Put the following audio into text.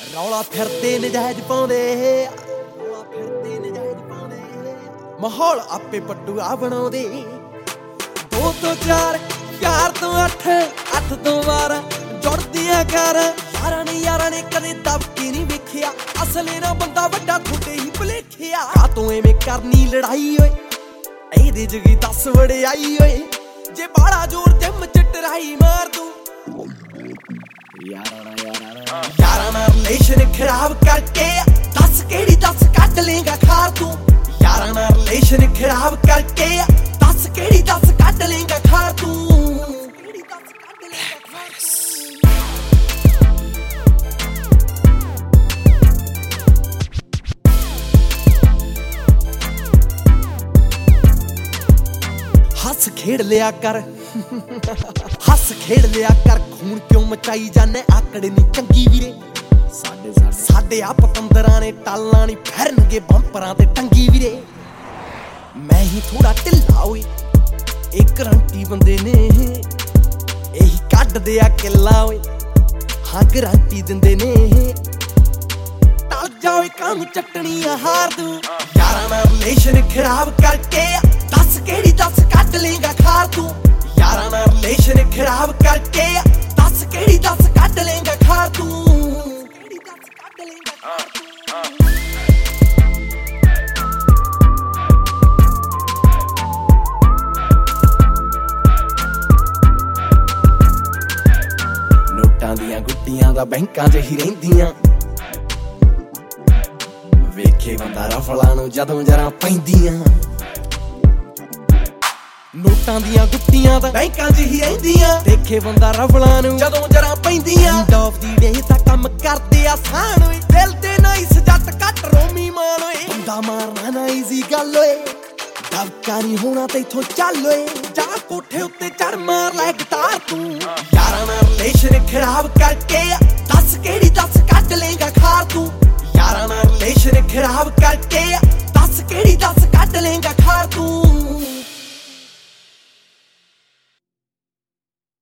ਰੌਲਾ ਫਿਰਦੇ ਨਜਾਇਜ਼ ਪਾਉਂਦੇ ਮਾਹੌਲ ਆਪੇ ਪੱਟੂਆ ਬਣਾਉਂਦੇ 2 ਤੋਂ 4 4 ਤੋਂ 8 8 ਤੋਂ 12 ਜੁੜਦੀਆਂ ਕਰ ਯਾਰਾਂ ਨੇ ਕਦੇ ਦਬਕੇ ਨਹੀਂ ਵੇਖਿਆ ਅਸਲੇ ਨਾ ਬੰਦਾ ਵੱਡਾ ਥੋੜੇ ਹੀ ਭੁਲੇਖਿਆ ਆ ਤੂੰ ਐਵੇਂ ਕਰਨੀ ਲੜਾਈ ਓਏ ਇਹਦੇ ਜਗੀ 10 ਵੜਾਈ ਓਏ ਜੇ ਬਾੜਾ ਜ਼ੋਰ ਜਿੰਮ ਚ ਟਰਾਈ ਮਾਰ ਤੂੰ ਯਾਰਾਂ ਨਾਲ ਰਿਲੇਸ਼ਨ ਖਰਾਬ ਕਰਕੇ ਦੱਸ ਕਿਹੜੀ ਦੱਸ ਕੱਢ ਲੇਗਾ ਖਾਰ ਤੂੰ ਯਾਰਾਂ ਨਾਲ ਰਿਲੇਸ਼ਨ ਖਰਾਬ ਕਰਕੇ ਦੱਸ ਕਿਹੜੀ ਦੱਸ ਕੱਢ ਲੇਗਾ ਖਾਰ ਤੂੰ ਹੱਸ ਖੇਡ ਲਿਆ ਕਰ ਖੂਨ ਕਿਉਂ ਮਚਾਈ ਜਾਨੇ ਆਕੜ ਨੀ ਚੰਗੀ ਵੀਰੇ ਸਾਡੇ ਆ ਪਤੰਦਰਾਂ ਨੇ ਟਾਲਾਂ ਨੀ ਫਿਰਨਗੇ ਬੰਪਰਾਂ ਤੇ ਟੰਗੀ ਵੀਰੇ ਮੈਂ ਹੀ ਥੋੜਾ ਢਿੱਲਾ ਓਏ ਇਹ ਗਰੰਟੀ ਬੰਦੇ ਨੇ ਇਹੀ ਕੱਢਦੇ ਆ ਕਿੱਲਾ ਓਏ ਹਾਂ ਗਰੰਟੀ ਦਿੰਦੇ ਨੇ ਟਲ ਜਾਓ ਕੰਮ ਚੱਟਣੀਆਂ ਹਾਰ ਦੂੰ ਯਾਰਾਂ ਨਾਲ ਰਿਲੇਸ਼ਨ ਖਰਾਬ ਕਰਕੇ ਦੱਸ ਕਿਹੜੀ ਦੱਸ ਕੱਢ ਲੇਗਾ ਖਾਰ ਤੂੰ ਯਾਰਾਂ ਨਾਲ ਰਿਲੇਸ਼ਨ ਖਰਾਬ ਕਰਕੇ ਦੱਸ ਕਿਹੜੀ ਦੱਸ ਕੱਢ ਲੇਗਾ ਖਾਰ ਤੂੰ ਨੋਟਾਂ ਦੀਆਂ ਗੁੱਟੀਆਂ ਦਾ ਬੈਂਕਾਂ 'ਚ ਹੀ ਰਹਿੰਦੀਆਂ ਵੇਖੇ ਬੰਦਾ ਰਫਲਾਂ ਨੂੰ ਜਦੋਂ ਜਰਾਂ ਪੈਂਦੀਆਂ ਨੋਟਾਂ ਦੀਆਂ ਗੁੱਟੀਆਂ ਤਾਂ ਬੈਂਕਾਂ 'ਚ ਹੀ ਰਹਿੰਦੀਆਂ ਦੇਖੇ ਬੰਦਾ ਰਫਲਾਂ ਨੂੰ ਜਦੋਂ ਜਰਾਂ ਪੈਂਦੀਆਂ ਡੌਫ ਦੀ ਡੇ ਤਾਂ ਕੰਮ ਕਰਦੇ ਆਸਾਨ ਓਏ ਦਿਲ ਤੇ ਨਾਈਸ ਜੱਟ ਕੱਟ ਰੋਮੀ ਮਾਨ ਓਏ ਬੰਦਾ ਮਾਰਨਾ ਨਾ ਈਜ਼ੀ ਗੱਲ ਓਏ ਦਬਕਾ ਨਹੀਂ ਹੋਣਾ ਤੇਥੋਂ ਚੱਲ ਓਏ ਜਾ ਕੋਠੇ ਉੱਤੇ ਚੜ ਮਾਰ ਲੈ ਗਿਟਾਰ ਤੂੰ ਯਾਰਾਂ ਨਾਲ ਰਿਲੇਸ਼ਨ ਖਰਾਬ ਕਰਕੇ ਦੱਸ ਕਿਹੜੀ ਦੱਸ ਕੱਢ ਲੇਗਾ ਖਾਰ ਤੂੰ ਯਾਰਾਂ ਨਾਲ ਰਿਲੇਸ਼ਨ ਖਰਾਬ ਕਰਕੇ ਦੱਸ ਕਿਹੜੀ ਦੱਸ ਕੱਢ ਲੇਗਾ ਖਾਰ ਤੂੰ